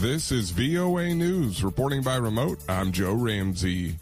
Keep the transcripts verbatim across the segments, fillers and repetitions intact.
This is V O A News. Reporting by remote, I'm Joe Ramsey.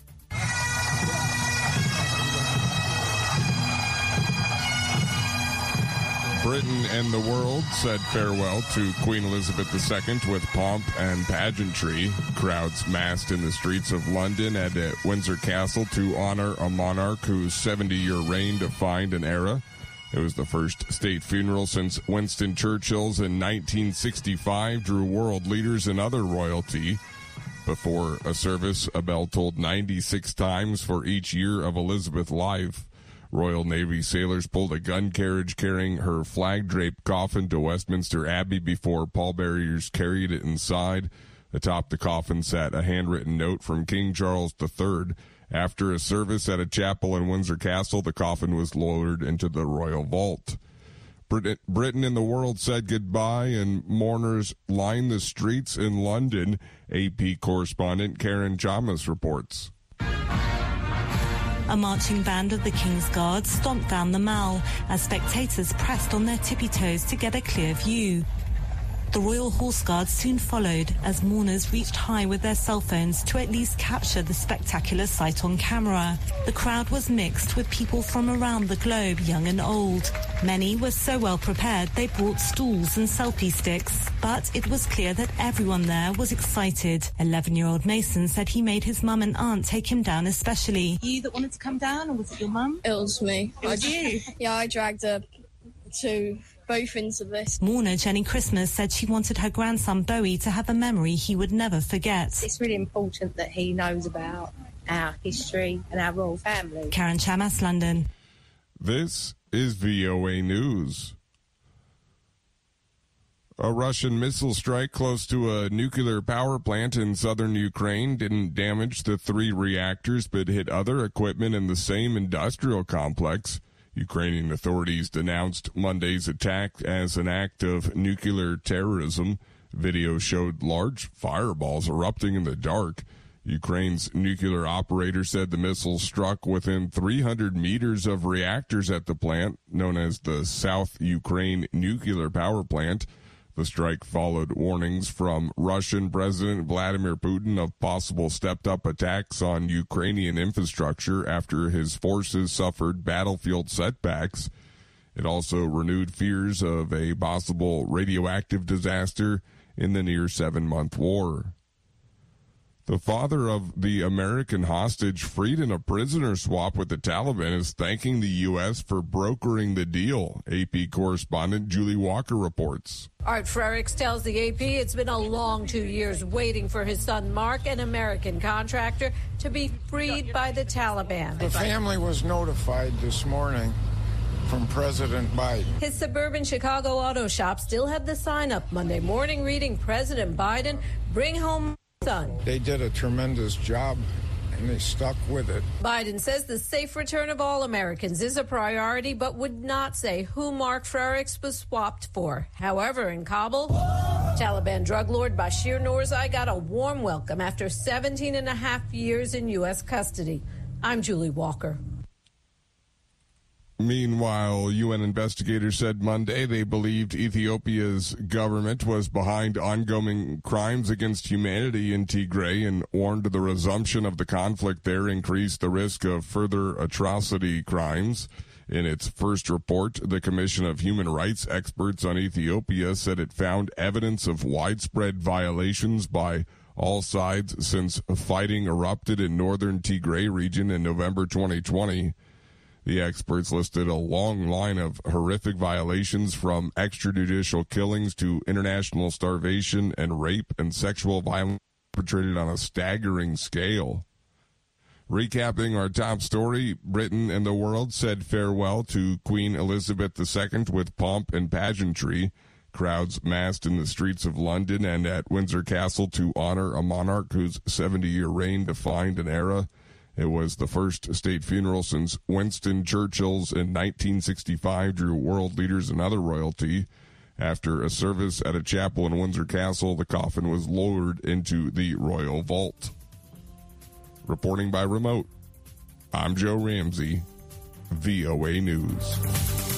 Britain and the world said farewell to Queen Elizabeth the Second with pomp and pageantry. Crowds massed in the streets of London and at Windsor Castle to honor a monarch whose seventy-year reign defined an era. It was the first state funeral since Winston Churchill's in nineteen sixty-five drew world leaders and other royalty. Before a service, a bell tolled ninety-six times for each year of Elizabeth's life. Royal Navy sailors pulled a gun carriage carrying her flag-draped coffin to Westminster Abbey before pallbearers carried it inside. Atop the coffin sat a handwritten note from King Charles the Third. After a service at a chapel in Windsor Castle, the coffin was lowered into the royal vault. Britain and the world said goodbye, and mourners lined the streets in London. A P correspondent Karen Chamas reports. A marching band of the King's Guard stomped down the Mall as spectators pressed on their tippy toes to get a clear view. The Royal Horse Guard soon followed as mourners reached high with their cell phones to at least capture the spectacular sight on camera. The crowd was mixed with people from around the globe, young and old. Many were so well prepared they brought stools and selfie sticks. But it was clear that everyone there was excited. eleven-year-old Mason said he made his mum and aunt take him down especially. You that wanted to come down, or was it your mum? It was me. It was you? Yeah, I dragged her to both into this. Mourner Jenny Christmas said she wanted her grandson Bowie to have a memory he would never forget. It's really important that he knows about our history and our royal family. Karen Chamas, London. This is V O A News. A Russian missile strike close to a nuclear power plant in southern Ukraine didn't damage the three reactors but hit other equipment in the same industrial complex. Ukrainian authorities denounced Monday's attack as an act of nuclear terrorism. Video showed large fireballs erupting in the dark. Ukraine's nuclear operator said the missile struck within three hundred meters of reactors at the plant, known as the South Ukraine Nuclear Power Plant. The strike followed warnings from Russian President Vladimir Putin of possible stepped-up attacks on Ukrainian infrastructure after his forces suffered battlefield setbacks. It also renewed fears of a possible radioactive disaster in the near seven-month war. The father of the American hostage freed in a prisoner swap with the Taliban is thanking the U S for brokering the deal. A P correspondent Julie Walker reports. Art Frericks tells the A P it's been a long two years waiting for his son Mark, an American contractor, to be freed by the Taliban. The family was notified this morning from President Biden. His suburban Chicago auto shop still had the sign up Monday morning reading President Biden, bring home son. They did a tremendous job, and they stuck with it. Biden says the safe return of all Americans is a priority, but would not say who Mark Frericks was swapped for. However, in Kabul, Taliban drug lord Bashir Noorzai got a warm welcome after seventeen and a half years in U S custody. I'm Julie Walker. Meanwhile, U N investigators said Monday they believed Ethiopia's government was behind ongoing crimes against humanity in Tigray and warned the resumption of the conflict there increased the risk of further atrocity crimes. In its first report, the Commission of Human Rights experts on Ethiopia said it found evidence of widespread violations by all sides since fighting erupted in northern Tigray region in November twenty twenty. The experts listed a long line of horrific violations from extrajudicial killings to international starvation and rape and sexual violence perpetrated on a staggering scale. Recapping our top story, Britain and the world said farewell to Queen Elizabeth the Second with pomp and pageantry. Crowds massed in the streets of London and at Windsor Castle to honor a monarch whose seventy-year reign defined an era. It was the first state funeral since Winston Churchill's in nineteen sixty-five drew world leaders and other royalty. After a service at a chapel in Windsor Castle, the coffin was lowered into the royal vault. Reporting by remote, I'm Joe Ramsey, V O A News.